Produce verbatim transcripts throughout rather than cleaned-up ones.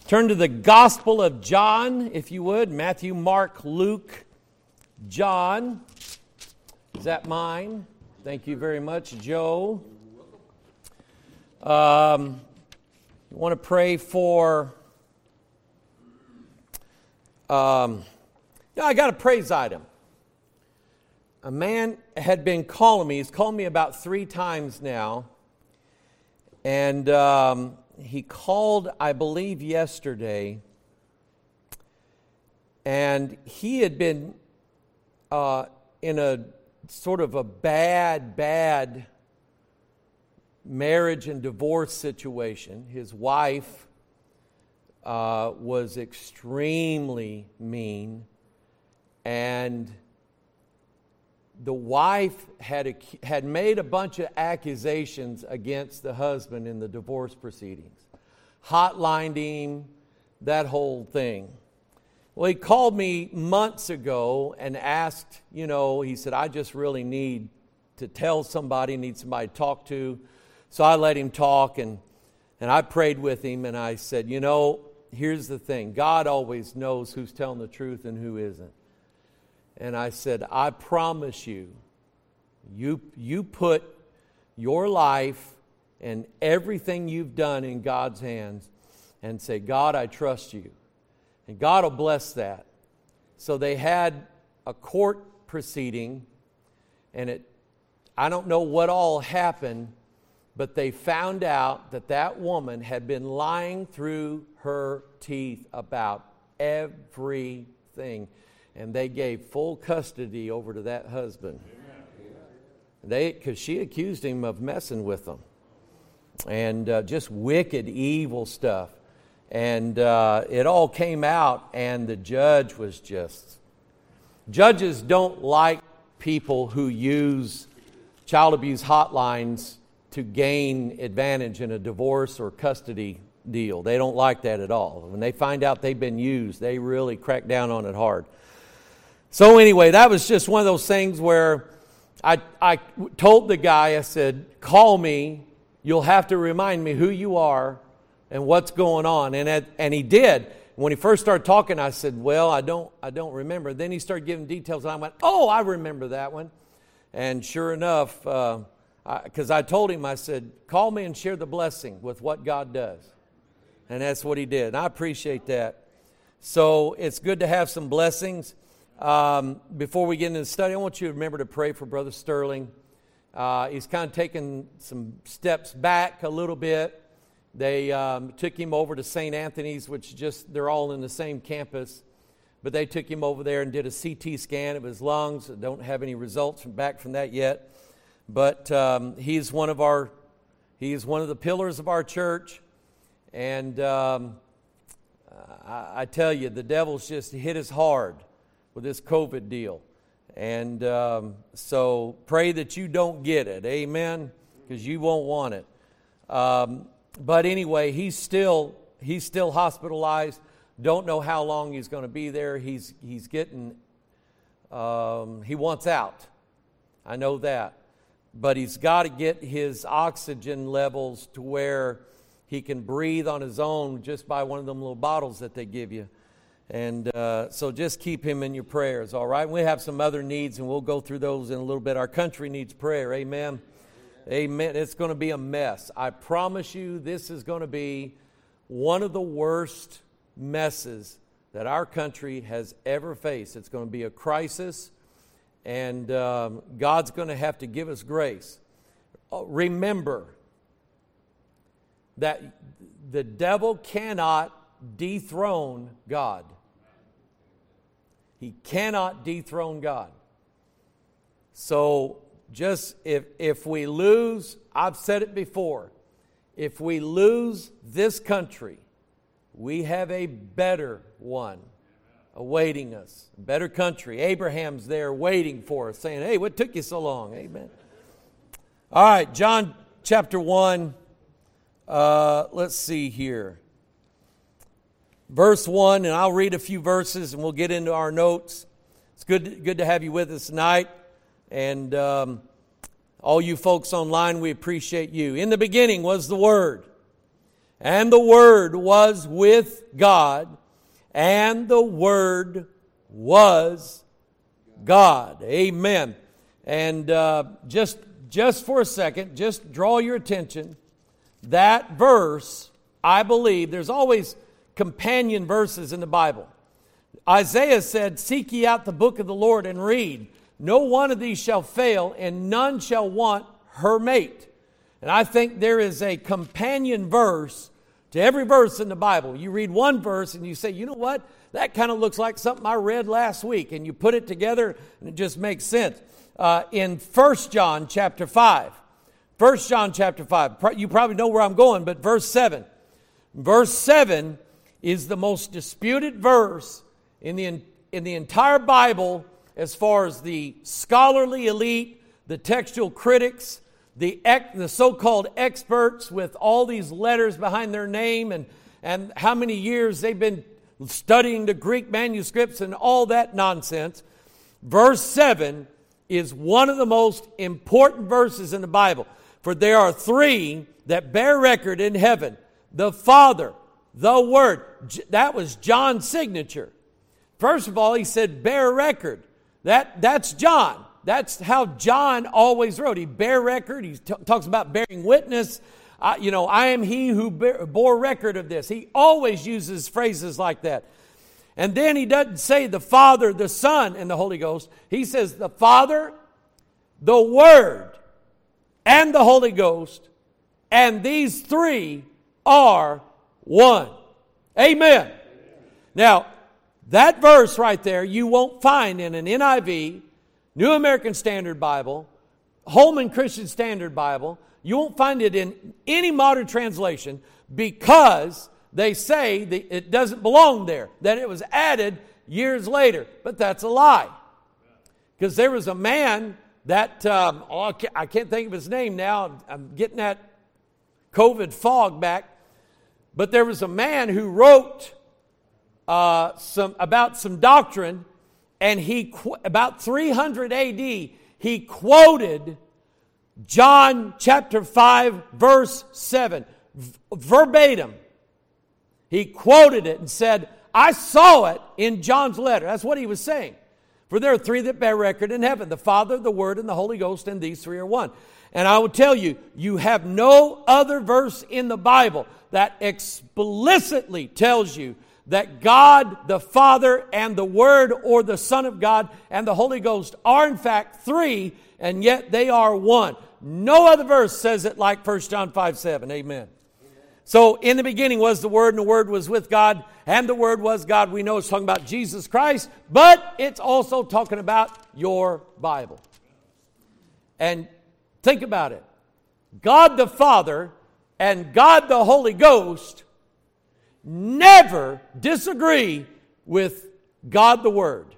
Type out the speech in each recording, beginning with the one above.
Turn to the Gospel of John, if you would. Matthew, Mark, Luke, John. Is that mine? Thank you very much, Joe. Um, I want to pray for... Um, yeah, I got a praise item. A man had been calling me. He's called me about three times now. And um, he called, I believe, yesterday. And he had been uh, in a sort of a bad, bad marriage and divorce situation. His wife uh, was extremely mean. And the wife had had made a bunch of accusations against the husband in the divorce proceedings. Hotlined him, that whole thing. Well, he called me months ago and asked, you know, he said, I just really need to tell somebody, need somebody to talk to. So I let him talk, and, and I prayed with him, and I said, you know, here's the thing. God always knows who's telling the truth and who isn't. And I said, I promise you, you, you put your life and everything you've done in God's hands and say, God, I trust you. And God will bless that. So they had a court proceeding, and it, I don't know what all happened, but they found out that that woman had been lying through her teeth about everything. And they gave full custody over to that husband. They, because she accused him of messing with them. And uh, just wicked, evil stuff. And uh, it all came out, and the judge was just... Judges don't like people who use child abuse hotlines to gain advantage in a divorce or custody deal. They don't like that at all. When they find out they've been used, they really crack down on it hard. So anyway, that was just one of those things where I, I told the guy, I said, call me. You'll have to remind me who you are and what's going on. And at, and he did. When he first started talking, I said, well, I don't I don't remember. Then he started giving details, and I went, oh, I remember that one. And sure enough, because uh, I, I told him, I said, call me and share the blessing with what God does. And that's what he did. And I appreciate that. So it's good to have some blessings. Um, before we get into the study, I want you to remember to pray for Brother Sterling. Uh, he's kind of taken some steps back a little bit. They um, took him over to Saint Anthony's, which just, they're all in the same campus. But they took him over there and did a C T scan of his lungs. Don't have any results from back from that yet. But um, he's one of our, he is one of the pillars of our church. And um, I, I tell you, the devil's just hit us hard with this COVID deal. And um, so pray that you don't get it. Amen? Because you won't want it. Um, but anyway, he's still he's still hospitalized. Don't know how long he's going to be there. He's he's getting, um, he wants out. I know that. But he's got to get his oxygen levels to where he can breathe on his own just by one of them little bottles that they give you. And uh, so just keep him in your prayers, all right? We have some other needs, and we'll go through those in a little bit. Our country needs prayer, amen? Amen. It's going to be a mess. I promise you this is going to be one of the worst messes that our country has ever faced. It's going to be a crisis, and um, God's going to have to give us grace. Remember that the devil cannot dethrone God. He cannot dethrone God. So just if if we lose, I've said it before, if we lose this country, we have a better one awaiting us. A better country. Abraham's there waiting for us, saying, hey, what took you so long? Amen. All right, John chapter one. Uh, let's see here. Verse one, and I'll read a few verses and we'll get into our notes. It's good, good to have you with us tonight. And um, all you folks online, we appreciate you. In the beginning was the Word, and the Word was with God, and the Word was God. Amen. And uh, just, just for a second, just draw your attention. That verse, I believe, there's always companion verses in the Bible. Isaiah said, "Seek ye out the book of the Lord and read. No one of these shall fail, and none shall want her mate." And I think there is a companion verse to every verse in the Bible. You read one verse and you say, you know what? That kind of looks like something I read last week. And you put it together and it just makes sense. Uh, in First John chapter five. First John chapter five. You probably know where I'm going, but verse seven. Verse seven is the most disputed verse in the, in the entire Bible as far as the scholarly elite, the textual critics, the, the so-called experts with all these letters behind their name and, and how many years they've been studying the Greek manuscripts and all that nonsense. Verse seven is one of the most important verses in the Bible. For there are three that bear record in heaven. The Father, the Word. That was John's signature. First of all, he said bear record. That, that's John. That's how John always wrote. He bear record. He t- talks about bearing witness. Uh, you know, I am he who bear, bore record of this. He always uses phrases like that. And then he doesn't say the Father, the Son, and the Holy Ghost. He says the Father, the Word, and the Holy Ghost. And these three are one. Amen. Amen. Now, that verse right there you won't find in an N I V, New American Standard Bible, Holman Christian Standard Bible. You won't find it in any modern translation because they say that it doesn't belong there, that it was added years later. But that's a lie. Because there was a man that, um, oh, I can't think of his name now. I'm getting that COVID fog back. But there was a man who wrote uh, some about some doctrine, and he, about three hundred A D, he quoted John chapter five, verse seven, v- verbatim. He quoted it and said, I saw it in John's letter. That's what he was saying. For there are three that bear record in heaven, the Father, the Word, and the Holy Ghost, and these three are one. And I will tell you, you have no other verse in the Bible that explicitly tells you that God, the Father, and the Word, or the Son of God, and the Holy Ghost are in fact three, and yet they are one. No other verse says it like First John five seven. Amen. Amen. So in the beginning was the Word, and the Word was with God, and the Word was God. We know it's talking about Jesus Christ, but it's also talking about your Bible. And think about it. God the Father and God the Holy Ghost never disagree with God the Word.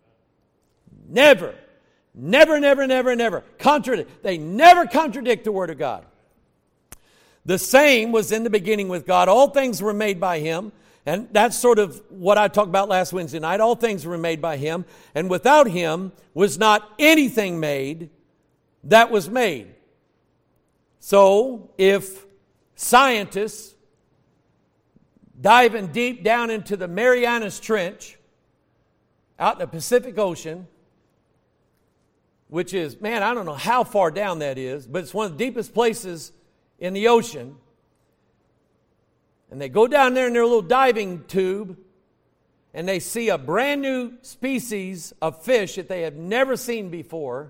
Never. Never, never, never, never. Contradict. They never contradict the Word of God. The same was in the beginning with God. All things were made by Him. And that's sort of what I talked about last Wednesday night. All things were made by Him. And without Him was not anything made that was made. So if scientists diving deep down into the Marianas Trench out in the Pacific Ocean, which is, man, I don't know how far down that is, but it's one of the deepest places in the ocean. And they go down there in their little diving tube and they see a brand new species of fish that they have never seen before.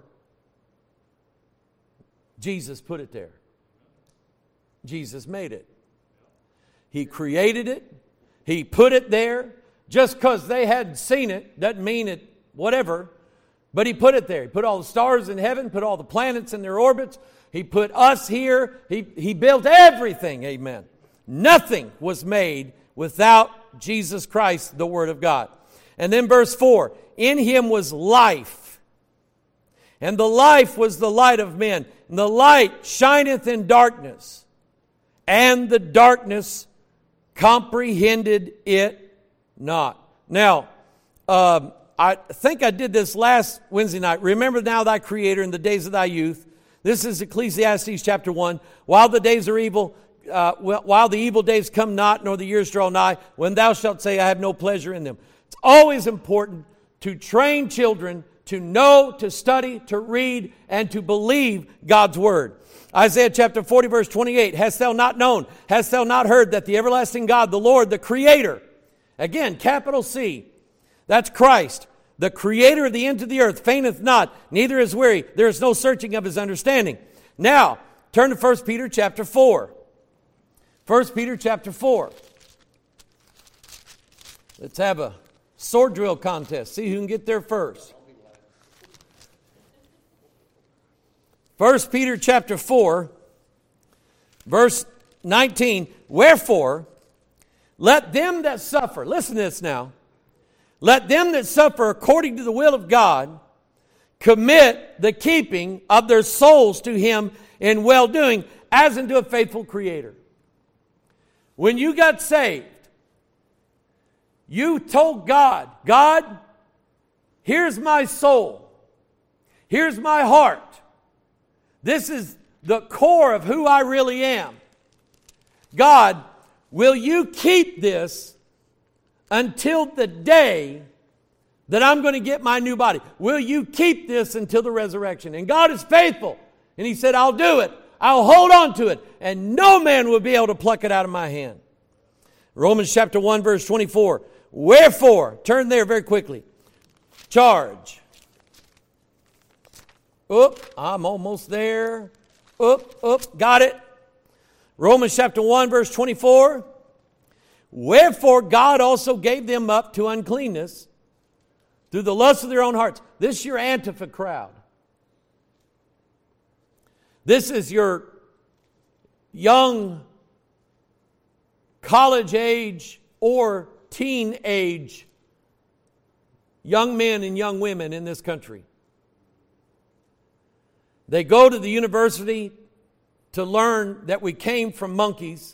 Jesus put it there. Jesus made it. He created it. He put it there. Just because they hadn't seen it doesn't mean it, whatever. But He put it there. He put all the stars in heaven, put all the planets in their orbits. He put us here. He, he built everything. Amen. Nothing was made without Jesus Christ, the Word of God. And then verse four, in Him was life. And the life was the light of men. And the light shineth in darkness. And the darkness comprehended it not. Now, um, I think I did this last Wednesday night. Remember now thy Creator in the days of thy youth. This is Ecclesiastes chapter one. While the days are evil, uh, while the evil days come not, nor the years draw nigh, when thou shalt say, I have no pleasure in them. It's always important to train children to know, to study, to read, and to believe God's Word. Isaiah chapter forty, verse twenty-eight, hast thou not known, hast thou not heard that the everlasting God, the Lord, the Creator, again, capital C, that's Christ, the Creator of the ends of the earth, fainteth not, neither is weary. There is no searching of His understanding. Now, turn to First Peter chapter four. First Peter chapter four. Let's have a sword drill contest. See who can get there first. First Peter chapter four, verse nineteen. Wherefore, let them that suffer, listen to this now, let them that suffer according to the will of God commit the keeping of their souls to Him in well-doing, as unto a faithful Creator. When you got saved, you told God, God, here's my soul. Here's my heart. This is the core of who I really am. God, will you keep this until the day that I'm going to get my new body? Will you keep this until the resurrection? And God is faithful. And He said, I'll do it. I'll hold on to it. And no man will be able to pluck it out of my hand. Romans chapter one, verse twenty-four. Wherefore, turn there very quickly. Charge. Oop, I'm almost there. Oop, oop, got it. Romans chapter one, verse twenty-four. Wherefore God also gave them up to uncleanness through the lust of their own hearts. This is your Antifa crowd. This is your young college age or teen age young men and young women in this country. They go to the university to learn that we came from monkeys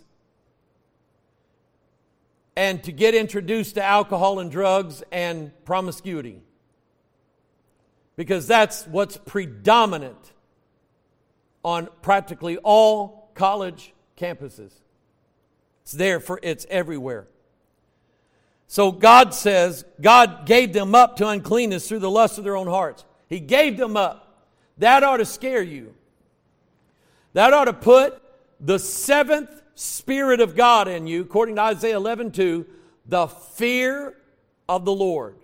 and to get introduced to alcohol and drugs and promiscuity. Because that's what's predominant on practically all college campuses. It's there for, it's everywhere. So God says, God gave them up to uncleanness through the lust of their own hearts. He gave them up. That ought to scare you. That ought to put the seventh Spirit of God in you, according to Isaiah eleven two, the fear of the Lord.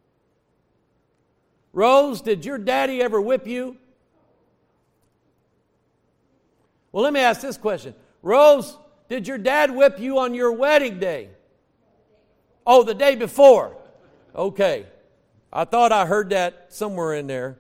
Rose, did your daddy ever whip you? Well, let me ask this question. Rose, did your dad whip you on your wedding day? Oh, the day before. Okay. I thought I heard that somewhere in there.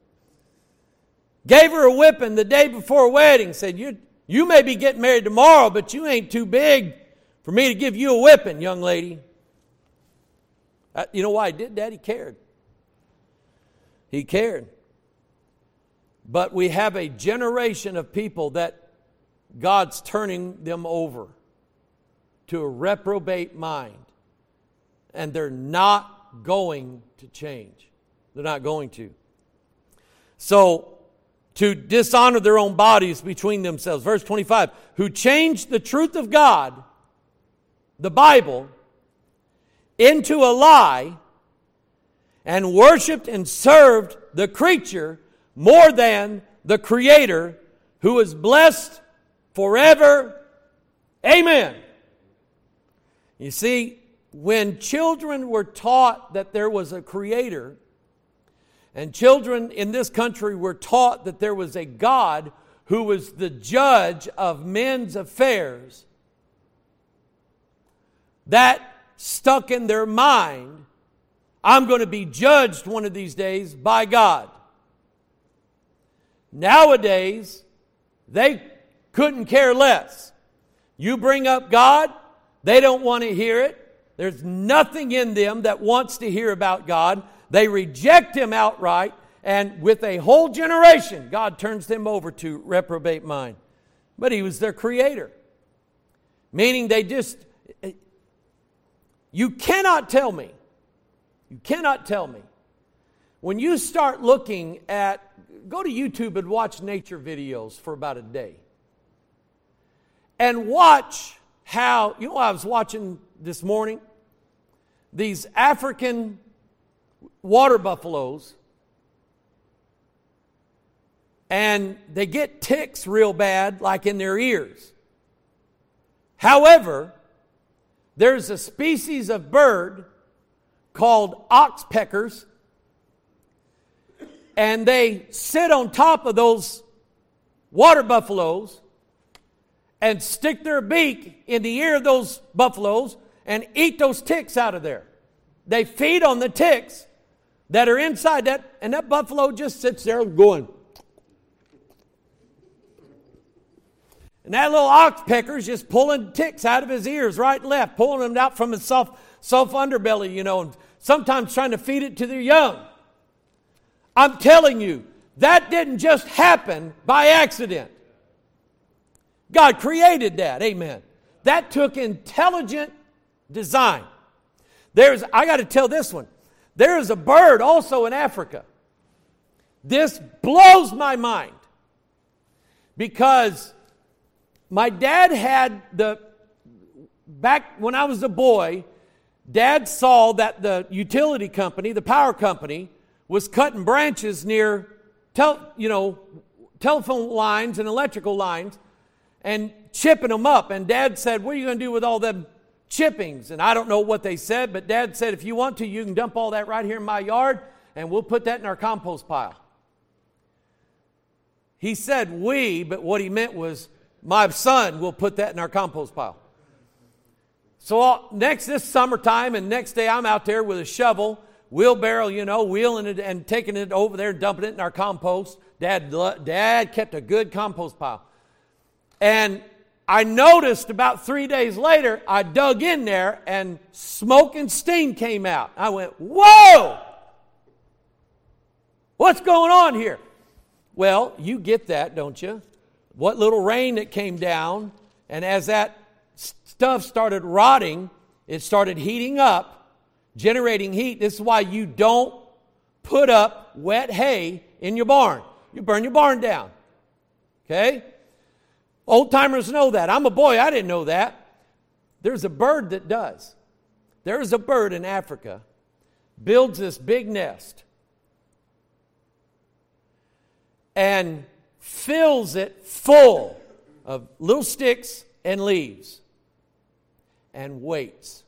Gave her a whipping the day before wedding. Said, you, you may be getting married tomorrow, but you ain't too big for me to give you a whipping, young lady. Uh, you know why he did that? He cared. He cared. But we have a generation of people that God's turning them over to a reprobate mind. And they're not going to change. They're not going to. So, to dishonor their own bodies between themselves. Verse twenty-five, who changed the truth of God, the Bible, into a lie, and worshiped and served the creature more than the Creator, who is blessed forever. Amen. You see, when children were taught that there was a Creator, and children in this country were taught that there was a God who was the judge of men's affairs, that stuck in their mind, I'm going to be judged one of these days by God. Nowadays, they couldn't care less. You bring up God, they don't want to hear it. There's nothing in them that wants to hear about God. They reject Him outright, and with a whole generation, God turns them over to reprobate mind. But He was their Creator. Meaning they just, you cannot tell me, you cannot tell me, when you start looking at, go to YouTube and watch nature videos for about a day. and watch how, you know what I was watching this morning? These African water buffaloes, and they get ticks real bad, like in their ears. However, there's a species of bird called oxpeckers, and they sit on top of those water buffaloes and stick their beak in the ear of those buffaloes and eat those ticks out of there. They feed on the ticks that are inside that, and that buffalo just sits there going. And that little oxpecker's just pulling ticks out of his ears right and left, pulling them out from his soft, soft underbelly, you know, and sometimes trying to feed it to their young. I'm telling you, that didn't just happen by accident. God created that, amen. That took intelligent design. There's, I got to tell this one. There is a bird also in Africa. This blows my mind because my dad had the, back when I was a boy, Dad saw that the utility company, the power company, was cutting branches near, tel, you know, telephone lines and electrical lines and chipping them up. And Dad said, what are you going to do with all them chippings? And I don't know what they said, but Dad said, if you want to, you can dump all that right here in my yard, and we'll put that in our compost pile. He said we, but what he meant was my son will put that in our compost pile. So uh, next this summertime, and next day I'm out there with a shovel, wheelbarrow, you know, wheeling it and taking it over there and dumping it in our compost. Dad, Dad kept a good compost pile. And I noticed about three days later, I dug in there and smoke and steam came out. I went, whoa! What's going on here? Well, you get that, don't you? What little rain that came down, and as that stuff started rotting, it started heating up, generating heat. This is why you don't put up wet hay in your barn. You burn your barn down. Okay? Old timers know that. I'm a boy, I didn't know that. There's a bird that does. There's a bird in Africa, builds this big nest and fills it full of little sticks and leaves and waits.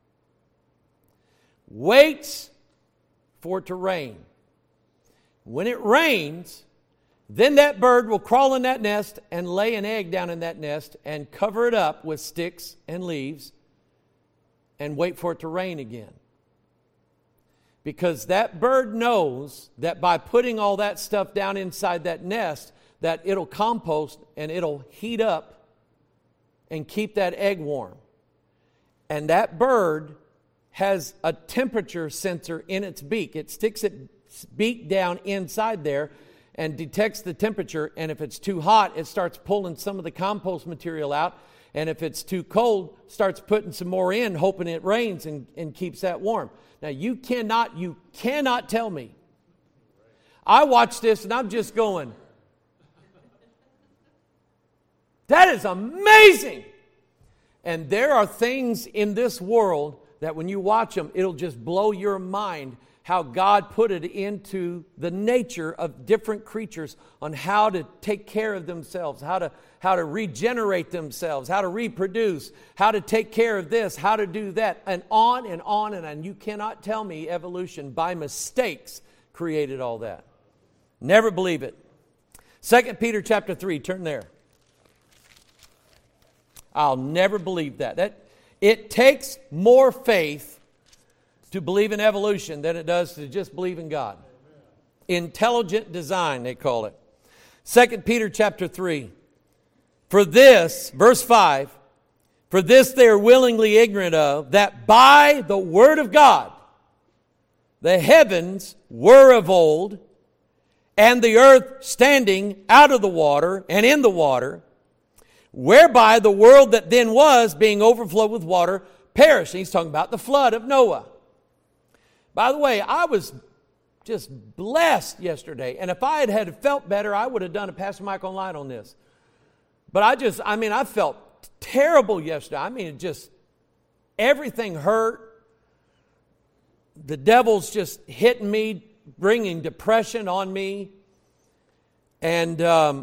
Waits for it to rain. When it rains, then that bird will crawl in that nest and lay an egg down in that nest and cover it up with sticks and leaves and wait for it to rain again. Because that bird knows that by putting all that stuff down inside that nest, that it'll compost and it'll heat up and keep that egg warm. And that bird has a temperature sensor in its beak. It sticks its beak down inside there and detects the temperature, and if it's too hot, it starts pulling some of the compost material out, and if it's too cold, starts putting some more in, hoping it rains and, and keeps that warm. Now, you cannot, you cannot tell me. I watch this, and I'm just going, that is amazing! And there are things in this world that when you watch them, it'll just blow your mind how God put it into the nature of different creatures on how to take care of themselves, how to, how to regenerate themselves, how to reproduce, how to take care of this, how to do that, and on and on and on. You cannot tell me evolution by mistakes created all that. Never believe it. Second Peter chapter three, turn there. I'll never believe that. That it takes more faith to believe in evolution than it does to just believe in God. Intelligent design, they call it. Second Peter chapter three. For this, verse five, for this they are willingly ignorant of, that by the word of God the heavens were of old, and the earth standing out of the water and in the water, whereby the world that then was, being overflowed with water, perished. He's talking about the flood of Noah. By the way, I was just blessed yesterday. And if I had, had felt better, I would have done a Pastor Mike Online on this. But I just, I mean, I felt terrible yesterday. I mean, it just, everything hurt. The devil's just hitting me, bringing depression on me. And um,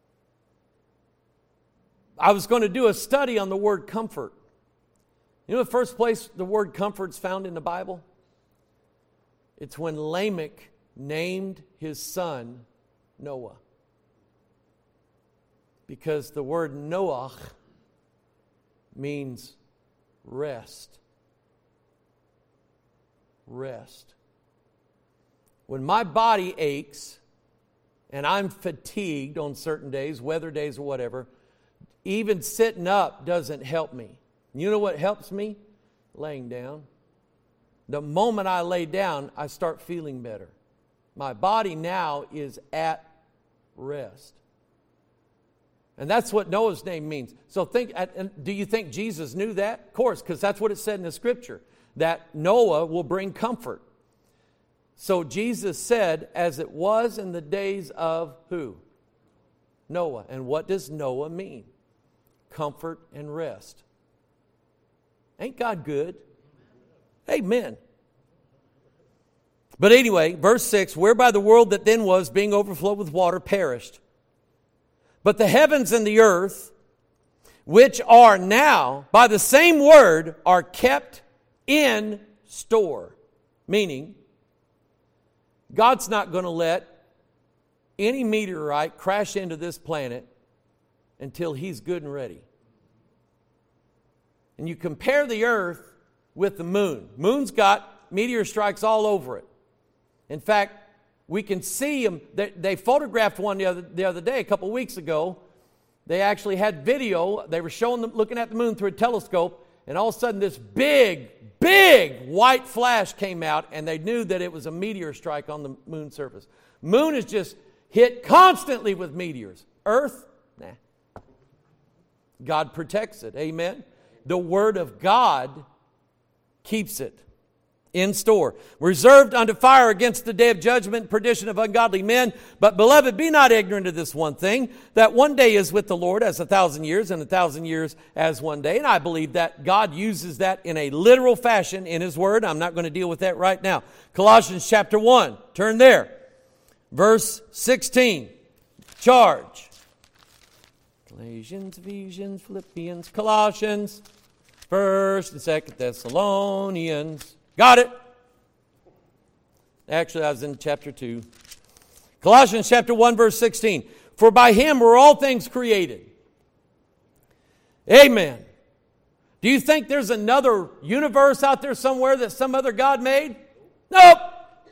I was going to do a study on the word comfort. You know the first place the word comfort's found in the Bible? It's when Lamech named his son Noah. Because the word Noach means rest. Rest. When my body aches and I'm fatigued on certain days, weather days or whatever, even sitting up doesn't help me. You know what helps me? Laying down. The moment I lay down, I start feeling better. My body now is at rest. And that's what Noah's name means. So think, do you think Jesus knew that? Of course, because that's what it said in the scripture, that Noah will bring comfort. So Jesus said, as it was in the days of who? Noah. And what does Noah mean? Comfort and rest. Ain't God good? Amen. But anyway, verse six, whereby the world that then was, being overflowed with water, perished. But the heavens and the earth, which are now, by the same word, are kept in store. Meaning, God's not going to let any meteorite crash into this planet until He's good and ready. And you compare the earth with the moon. Moon's got meteor strikes all over it. In fact, we can see them. They, they photographed one the other, the other day, a couple of weeks ago. They actually had video. They were showing them looking at the moon through a telescope, and all of a sudden this big, big white flash came out, and they knew that it was a meteor strike on the moon's surface. Moon is just hit constantly with meteors. Earth, nah. God protects it. Amen. The Word of God keeps it in store, reserved unto fire against the day of judgment and perdition of ungodly men. But, beloved, be not ignorant of this one thing, that one day is with the Lord as a thousand years, and a thousand years as one day. And I believe that God uses that in a literal fashion in His Word. I'm not going to deal with that right now. Colossians chapter one. Turn there. Verse sixteen. Charge. Galatians, Ephesians, Philippians, Colossians, First and Second Thessalonians. Got it? Actually, I was in chapter two. Colossians chapter one, verse sixteen. For by Him were all things created. Amen. Do you think there's another universe out there somewhere that some other God made? Nope.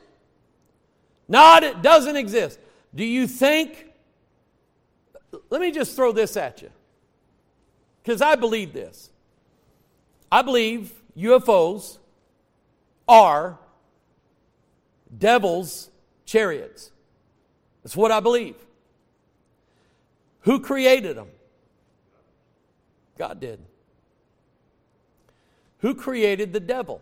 Not, it doesn't exist. Do you think, let me just throw this at you, because I believe this. I believe U F Os are devil's chariots. That's what I believe. Who created them? God did. Who created the devil?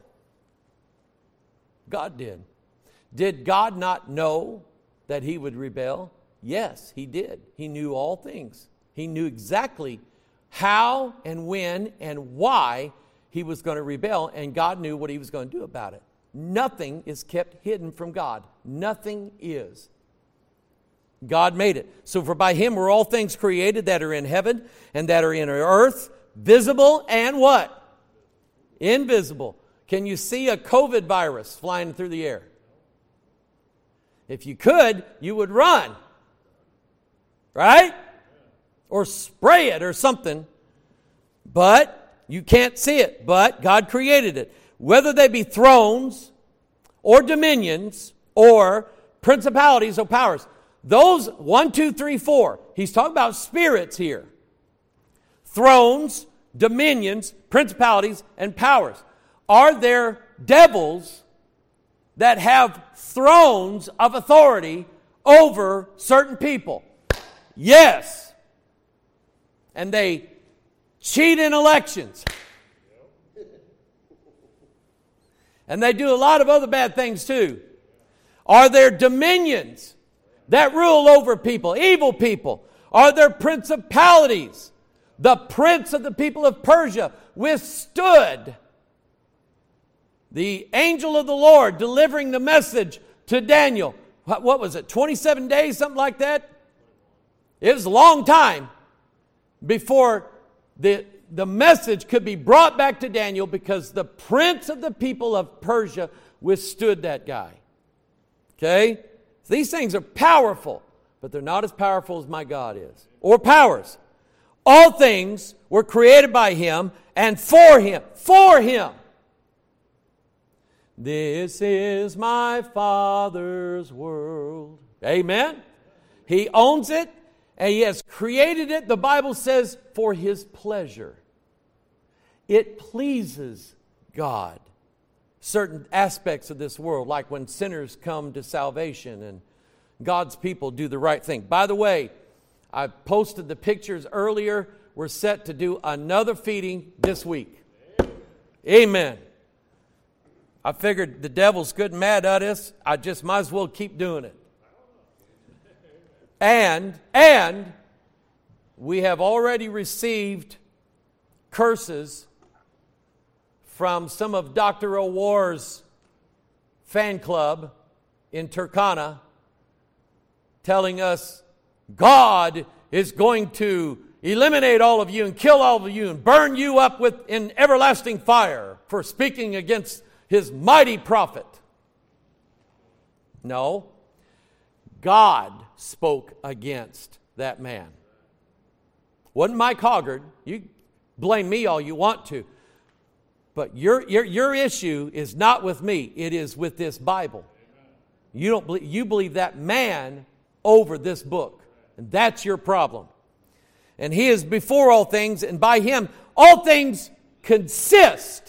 God did. Did God not know that he would rebel? Yes, He did. He knew all things. He knew exactly how and when and why he was going to rebel, and God knew what He was going to do about it. Nothing is kept hidden from God. Nothing is. God made it. So for by Him were all things created that are in heaven and that are in earth, visible and what? Invisible. Can you see a COVID virus flying through the air? If you could, you would run. Right? Or spray it or something. But you can't see it, but God created it. Whether they be thrones or dominions or principalities or powers. Those, one, two, three, four. He's talking about spirits here. Thrones, dominions, principalities, and powers. Are there devils that have thrones of authority over certain people? Yes. And they cheat in elections. And they do a lot of other bad things too. Are there dominions that rule over people, evil people? Are there principalities The prince of the people of Persia withstood the angel of the Lord delivering the message to Daniel. What, what was it, twenty-seven days, something like that? It was a long time before the, the message could be brought back to Daniel, because the prince of the people of Persia withstood that guy. Okay? These things are powerful, but they're not as powerful as my God is, or powers. All things were created by Him and for Him. For Him. This is my Father's world. Amen? He owns it, and He has created it, the Bible says, for His pleasure. It pleases God. Certain aspects of this world, like when sinners come to salvation and God's people do the right thing. By the way, I posted the pictures earlier. We're set to do another feeding this week. Amen. I figured the devil's good and mad at us. I just might as well keep doing it. And, and we have already received curses from some of Doctor O'War's fan club in Turkana, telling us God is going to eliminate all of you and kill all of you and burn you up with in everlasting fire for speaking against His mighty prophet. No, God spoke against that man. Wasn't Mike Hoggard. You blame me all you want to. But your, your, your issue is not with me. It is with this Bible. You don't believe, you believe that man over this book. And that's your problem. And He is before all things, and by Him all things consist.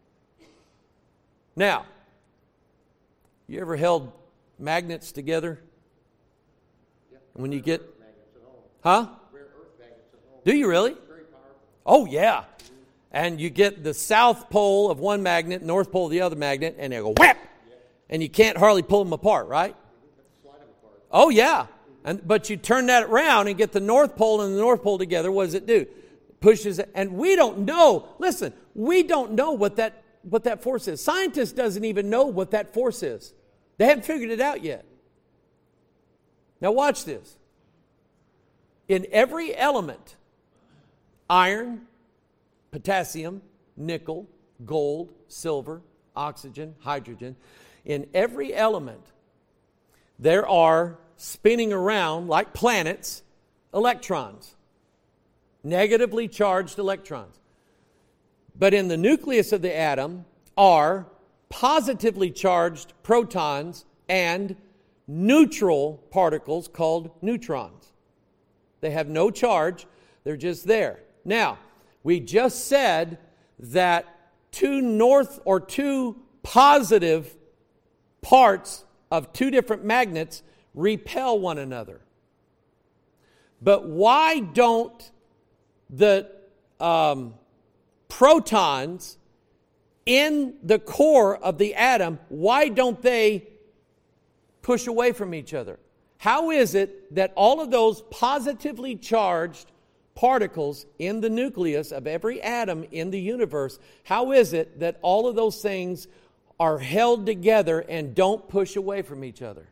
Now, you ever held magnets together? When you get... Huh? Do you really? Oh, yeah. And you get the south pole of one magnet, north pole of the other magnet, and they go whap! And you can't hardly pull them apart, right? Oh, yeah. And, but you turn that around and get the north pole and the north pole together. What does it do? It pushes it. And we don't know. Listen, we don't know what that, what that force is. Scientists doesn't even know what that force is. They haven't figured it out yet. Now watch this. In every element, iron, potassium, nickel, gold, silver, oxygen, hydrogen, in every element, there are spinning around like planets, electrons, negatively charged electrons. But in the nucleus of the atom are positively charged protons and neutral particles called neutrons. They have no charge, they're just there. Now, we just said that two north or two positive parts of two different magnets repel one another. But why don't the um, protons in the core of the atom, why don't they push away from each other? How is it that all of those positively charged particles in the nucleus of every atom in the universe, how is it that all of those things are held together and don't push away from each other?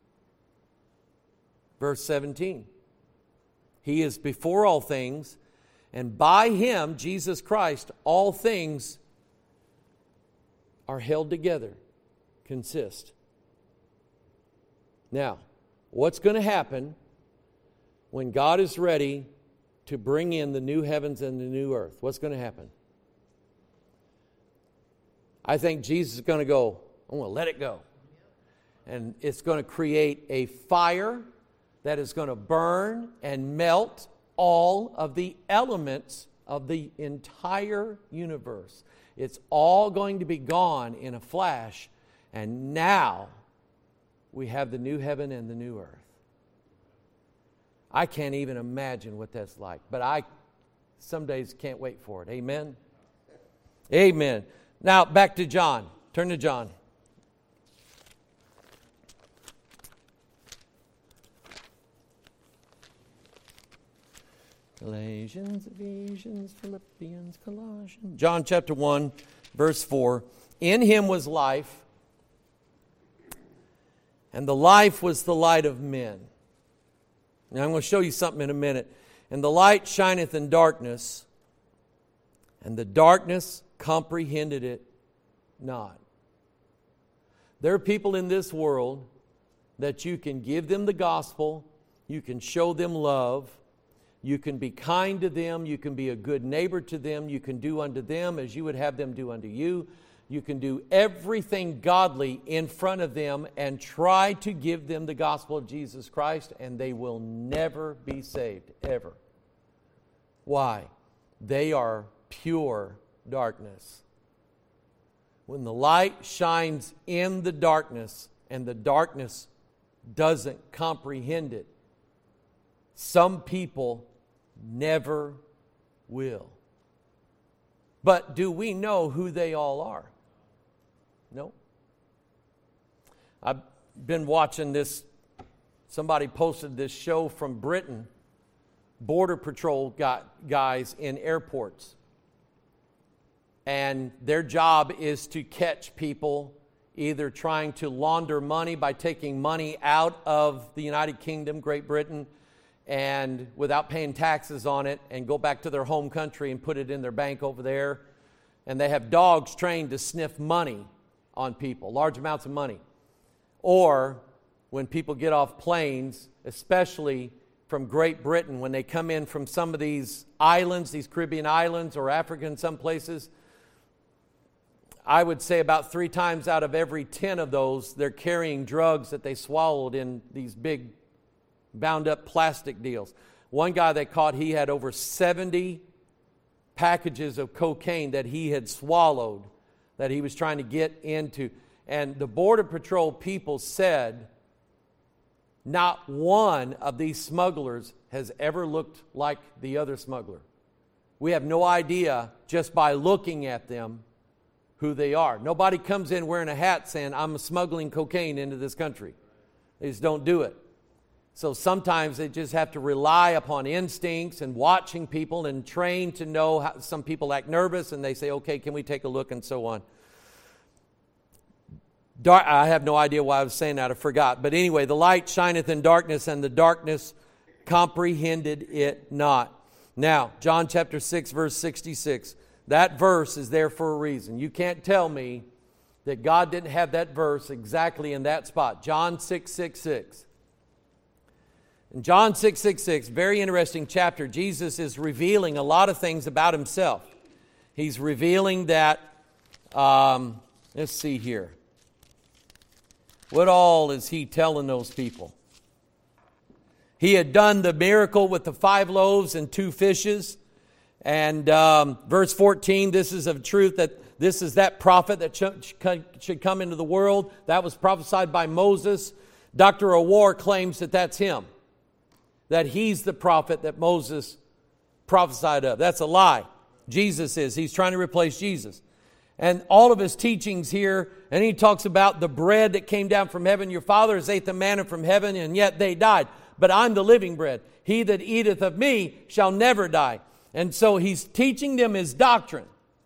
Verse seventeen. He is before all things, and by Him, Jesus Christ, all things are held together, consist. Now, what's going to happen when God is ready to bring in the new heavens and the new earth? What's going to happen? I think Jesus is going to go, I'm going to let it go. And it's going to create a fire that is going to burn and melt all of the elements of the entire universe. It's all going to be gone in a flash. And now we have the new heaven and the new earth. I can't even imagine what that's like. But I some days can't wait for it. Amen? Amen. Now back to John. Turn to John. Galatians, Ephesians, Philippians, Colossians. John chapter one, verse four. In him was life, and the life was the light of men. Now I'm going to show you something in a minute. And the light shineth in darkness, and the darkness comprehended it not. There are people in this world that you can give them the gospel, you can show them love, you can be kind to them, you can be a good neighbor to them, you can do unto them as you would have them do unto you. You can do everything godly in front of them and try to give them the gospel of Jesus Christ, and they will never be saved, ever. Why? They are pure darkness. When the light shines in the darkness and the darkness doesn't comprehend it, some people never will. But do we know who they all are? No. I've been watching this. Somebody posted this show from Britain. Border Patrol got guys in airports. And their job is to catch people either trying to launder money by taking money out of the United Kingdom, Great Britain, and without paying taxes on it, and go back to their home country and put it in their bank over there. And they have dogs trained to sniff money on people, large amounts of money. Or when people get off planes, especially from Great Britain, when they come in from some of these islands, these Caribbean islands or Africa in some places, I would say about three times out of every ten of those, they're carrying drugs that they swallowed in these big bound up plastic deals. One guy they caught, he had over seventy packages of cocaine that he had swallowed that he was trying to get into. And the Border Patrol people said not one of these smugglers has ever looked like the other smuggler. We have no idea just by looking at them who they are. Nobody comes in wearing a hat saying, I'm smuggling cocaine into this country. They just don't do it. So sometimes they just have to rely upon instincts and watching people and train to know how some people act nervous and they say, okay, can we take a look, and so on. Dark, I have no idea why I was saying that. I forgot. But anyway, the light shineth in darkness, and the darkness comprehended it not. Now, John chapter six, verse sixty-six. That verse is there for a reason. You can't tell me that God didn't have that verse exactly in that spot. John six sixty-six. In John six sixty-six, very interesting chapter, Jesus is revealing a lot of things about himself. He's revealing that, um, let's see here. What all is he telling those people? He had done the miracle with the five loaves and two fishes. And um, verse fourteen, this is of truth that this is that prophet that should come into the world. That was prophesied by Moses. Doctor O'War claims that that's him. That he's the prophet that Moses prophesied of. That's a lie. Jesus is. He's trying to replace Jesus. And all of his teachings here, and he talks about the bread that came down from heaven. Your fathers ate the manna from heaven, and yet they died. But I'm the living bread. He that eateth of me shall never die. And so he's teaching them his doctrine.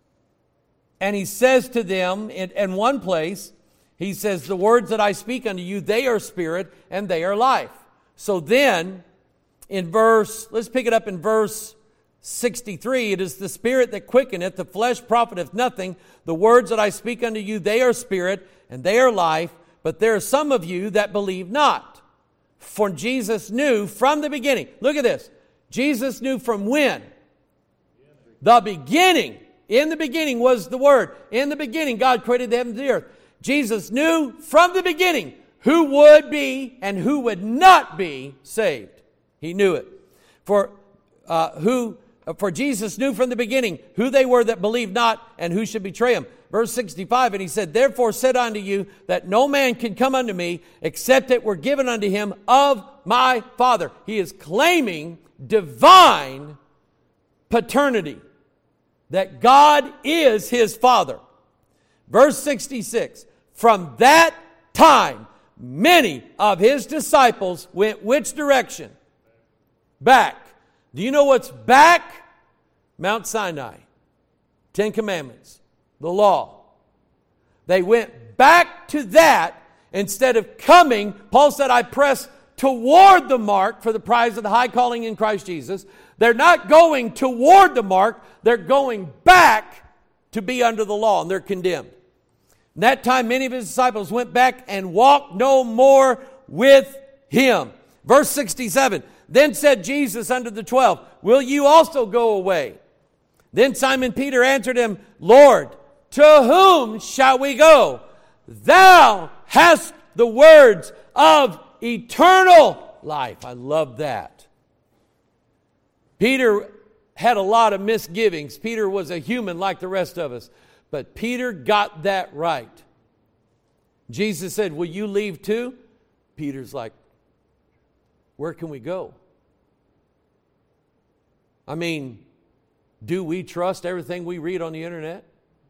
And he says to them in, in one place, he says, the words that I speak unto you, they are spirit and they are life. So then, in verse, let's pick it up in verse sixty-three. It is the spirit that quickeneth, the flesh profiteth nothing. The words that I speak unto you, they are spirit and they are life. But there are some of you that believe not. For Jesus knew from the beginning. Look at this. Jesus knew from when? The beginning. In the beginning was the Word. In the beginning, God created the heavens and the earth. Jesus knew from the beginning who would be and who would not be saved. He knew it. For uh, who, for Jesus knew from the beginning who they were that believed not and who should betray him. Verse sixty-five, and he said, therefore said unto you that no man can come unto me except it were given unto him of my Father. He is claiming divine paternity. That God is his Father. Verse sixty-six, from that time, many of his disciples went which direction? Back. Do you know what's back? Mount Sinai. Ten Commandments. The law. They went back to that instead of coming. Paul said, I press toward the mark for the prize of the high calling in Christ Jesus. They're not going toward the mark. They're going back to be under the law, and they're condemned. In that time, many of his disciples went back and walked no more with him. Verse sixty-seven, then said Jesus unto the twelve, will you also go away? Then Simon Peter answered him, Lord, to whom shall we go? Thou hast the words of eternal life. I love that. Peter had a lot of misgivings. Peter was a human like the rest of us. But Peter got that right. Jesus said, will you leave too? Peter's like, where can we go? I mean, do we trust everything we read on the internet?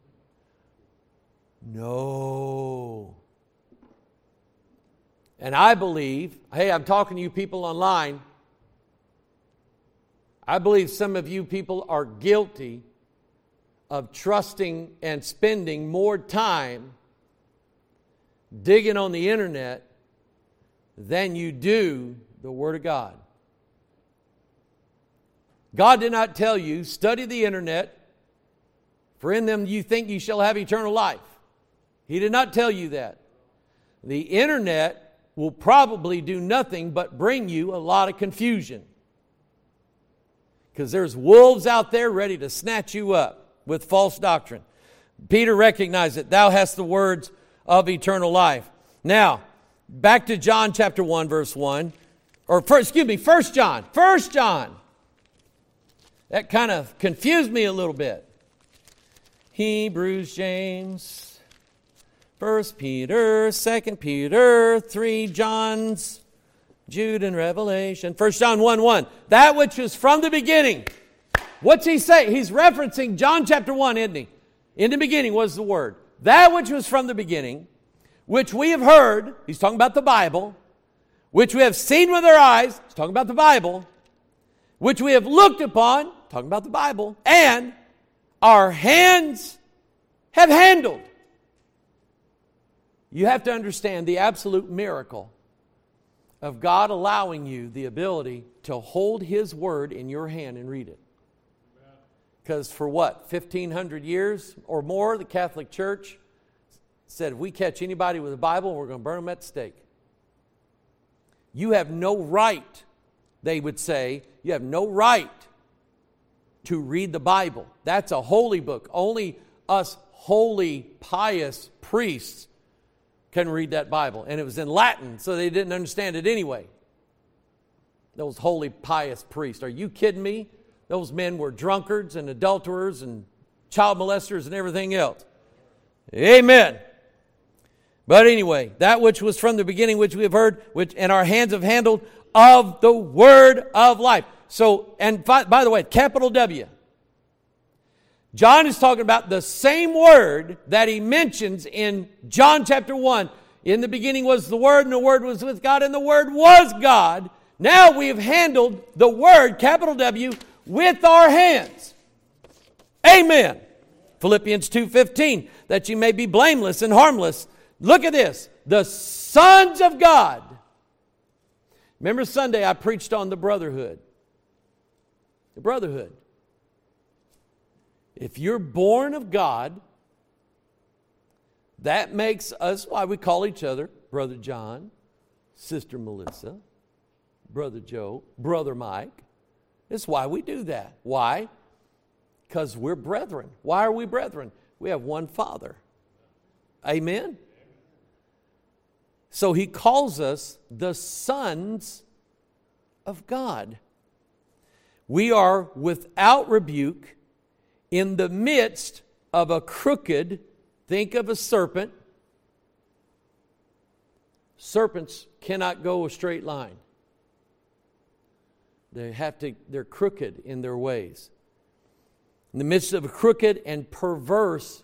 No. And I believe, hey, I'm talking to you people online. I believe some of you people are guilty of trusting and spending more time digging on the internet than you do the Word of God. God did not tell you, study the internet, for in them you think you shall have eternal life. He did not tell you that. The internet will probably do nothing but bring you a lot of confusion. Because there's wolves out there ready to snatch you up with false doctrine. Peter recognized it. Thou hast the words of eternal life. Now, back to John chapter one, verse one. Or, first, excuse me, First John. First John. That kind of confused me a little bit. Hebrews, James, First Peter, Second Peter, three Johns, Jude and Revelation. First John one one. That which was from the beginning. What's he say? He's referencing John chapter one, isn't he? In the beginning was the Word. That which was from the beginning, which we have heard, he's talking about the Bible, which we have seen with our eyes, he's talking about the Bible, which we have looked upon, talking about the Bible, and our hands have handled. You have to understand the absolute miracle of God allowing you the ability to hold His Word in your hand and read it. Because for what, fifteen hundred years or more, the Catholic Church said, if we catch anybody with a Bible, we're going to burn them at the stake. You have no right, they would say, you have no right to read the Bible. That's a holy book. Only us holy, pious priests can read that Bible. And it was in Latin, so they didn't understand it anyway. Those holy, pious priests. Are you kidding me? Those men were drunkards and adulterers and child molesters and everything else. Amen. But anyway, that which was from the beginning, which we have heard, which and our hands have handled, of the word of life. So, and by, by the way, capital W. John is talking about the same word that he mentions in John chapter one. In the beginning was the Word, and the Word was with God, and the Word was God. Now we have handled the Word, capital W, with our hands. Amen. Philippians two fifteen, that you may be blameless and harmless. Look at this. The sons of God. Remember Sunday I preached on the brotherhood. The brotherhood. If you're born of God, that makes us why we call each other Brother John, Sister Melissa, Brother Joe, Brother Mike. That's why we do that. Why? Because we're brethren. Why are we brethren? We have one Father. Amen? So He calls us the sons of God. We are without rebuke in the midst of a crooked, think of a serpent. Serpents cannot go a straight line. They have to, they're crooked in their ways. In the midst of a crooked and perverse.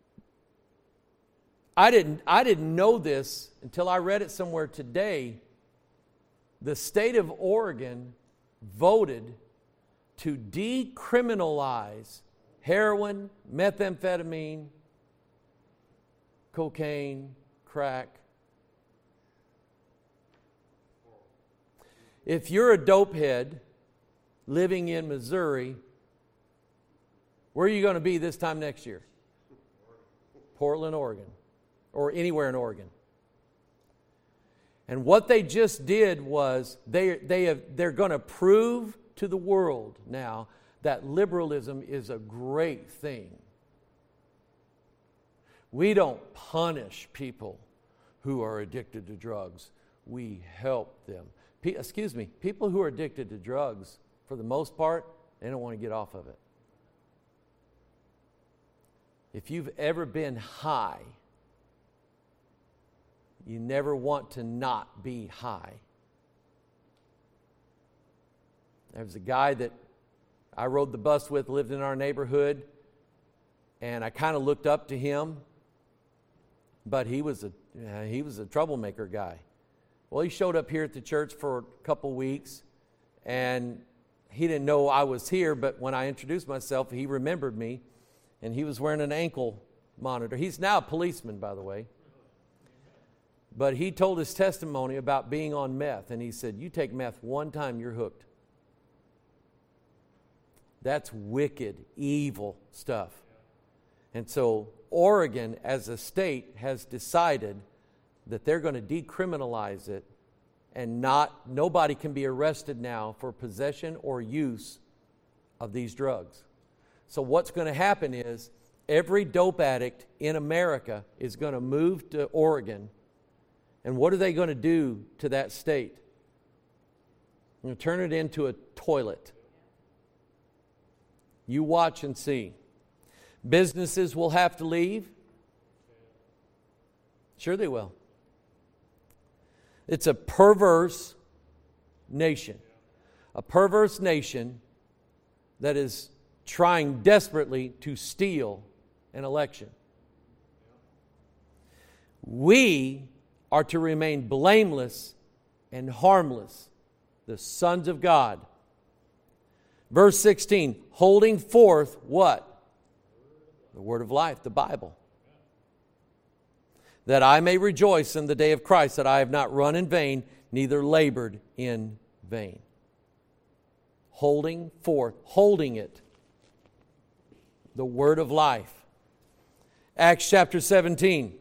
I didn't, I didn't know this until I read it somewhere today. The state of Oregon voted to decriminalize heroin, methamphetamine, cocaine, crack. If you're a dope head living in Missouri, where are you going to be this time next year? Portland, Oregon, or anywhere in Oregon. And what they just did was they, they have, they're going to prove to the world now that liberalism is a great thing. We don't punish people who are addicted to drugs. We help them. Pe- excuse me, people who are addicted to drugs, for the most part, they don't want to get off of it. If you've ever been high, you never want to not be high. There was a guy that I rode the bus with, lived in our neighborhood, and I kind of looked up to him, but he was a uh, he was a troublemaker guy. Well, he showed up here at the church for a couple weeks, and he didn't know I was here, but when I introduced myself, he remembered me, and he was wearing an ankle monitor. He's now a policeman, by the way. But he told his testimony about being on meth, and he said, you take meth one time, you're hooked. That's wicked, evil stuff. And so Oregon, as a state, has decided that they're going to decriminalize it, and not nobody can be arrested now for possession or use of these drugs. So what's going to happen is every dope addict in America is going to move to Oregon. And what are they going to do to that state? They're going to turn it into a toilet. You watch and see. Businesses will have to leave. Sure they will. It's a perverse nation. A perverse nation that is trying desperately to steal an election. We are to remain blameless and harmless, the sons of God. Verse sixteen, holding forth what? The word of life, the Bible. That I may rejoice in the day of Christ, that I have not run in vain, neither labored in vain. Holding forth, holding it, the word of life. Acts chapter seventeen.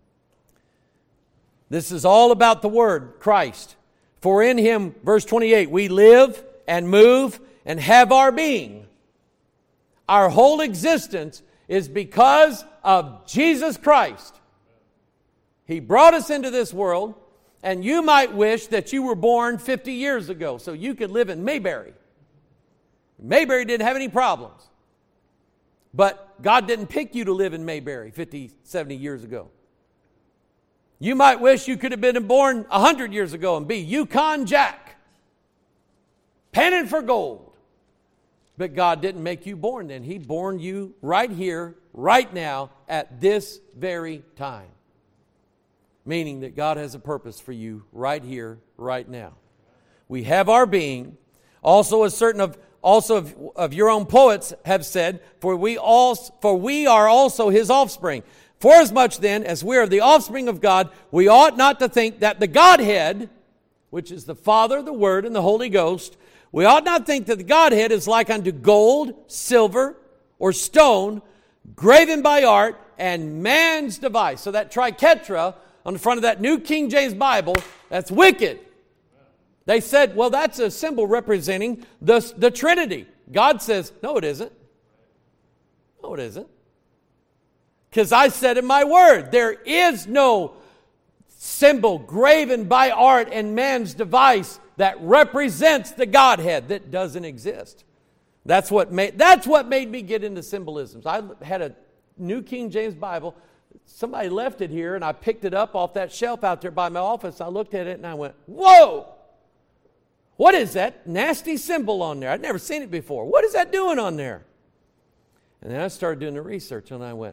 This is all about the Word, Christ. For in Him, verse twenty-eight, we live and move and have our being. Our whole existence is because of Jesus Christ. He brought us into this world, and you might wish that you were born fifty years ago so you could live in Mayberry. Mayberry didn't have any problems. But God didn't pick you to live in Mayberry fifty, seventy years ago. You might wish you could have been born one hundred years ago and be Yukon Jack, panning for gold. But God didn't make you born then. He born you right here, right now, at this very time. Meaning that God has a purpose for you right here, right now. We have our being. Also, as certain of also of, of your own poets have said, for we all for we are also His offspring. Forasmuch then, as we are the offspring of God, we ought not to think that the Godhead, which is the Father, the Word, and the Holy Ghost, we ought not think that the Godhead is like unto gold, silver, or stone, graven by art, and man's device. So that triquetra on the front of that New King James Bible, that's wicked. They said, well, that's a symbol representing the, the Trinity. God says, no, it isn't. No, it isn't. Because I said in my word, there is no symbol graven by art and man's device that represents the Godhead. That doesn't exist. That's what made, that's what made me get into symbolisms. I had a New King James Bible. Somebody left it here, and I picked it up off that shelf out there by my office. I looked at it, and I went, whoa! What is that nasty symbol on there? I'd never seen it before. What is that doing on there? And then I started doing the research, and I went,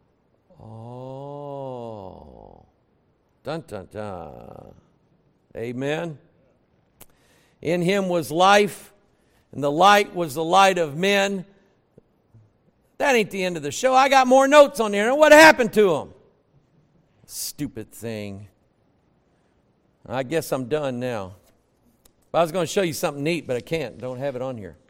oh, dun, dun, dun. Amen. In Him was life, and the light was the light of men. That ain't the end of the show. I got more notes on there. And what happened to them? Stupid thing. I guess I'm done now. I was going to show you something neat, but I can't. Don't have it on here.